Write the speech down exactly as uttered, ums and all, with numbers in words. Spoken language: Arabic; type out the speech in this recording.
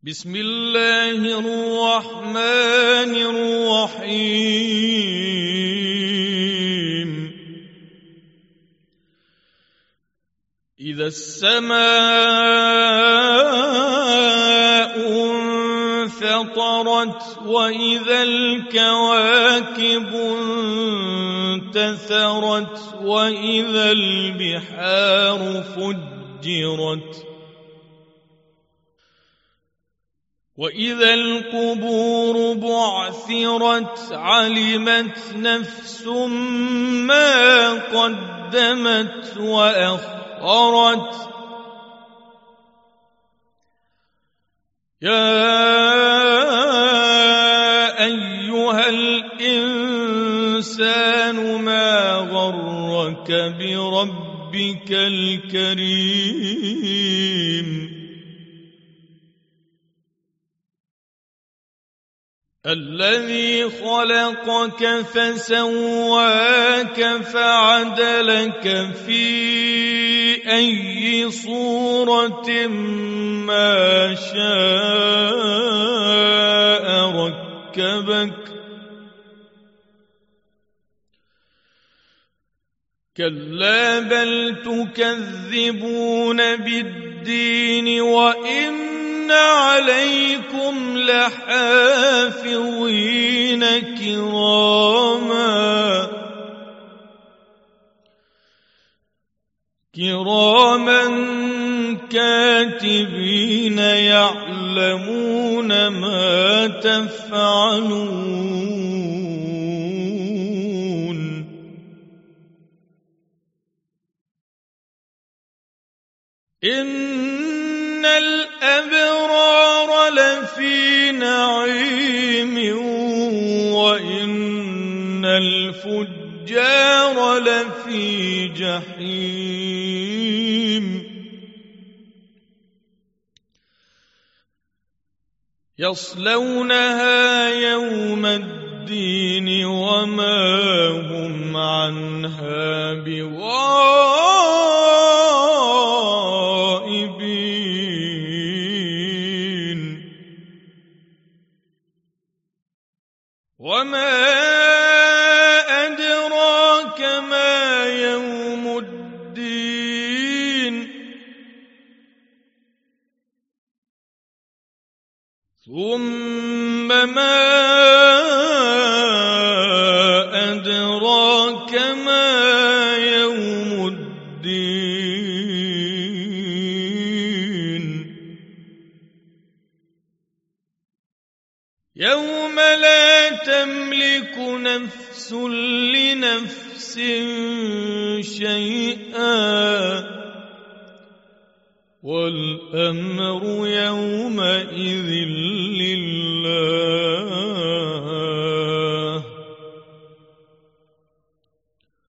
بسم الله الرحمن الرحيم إذا السماء انفطرت وإذا الكواكب انتثرت وإذا البحار فجرت وإذا القبور بعثرت علمت نفس ما قدمت وأخرت يا أيها الإنسان ما غرك بربك الكريم الذي خلقك فسواك فعدلك في أي صورة ما شاء ركبك كلا بل تكذبون بالدين وإن عليكم لحافظين كراما كراما كاتبين يعلمون ما تفعلون إن الأبرار لفي نعيم وإن الفجار لفي جحيم يصلونها يوم الدين وما هم عنها بغائبين وما أدراك ما يوم الدين ثم ما أدراك ما يوم الدين يوم لا تملك نفس لنفس شيئا والأمر يومئذ لله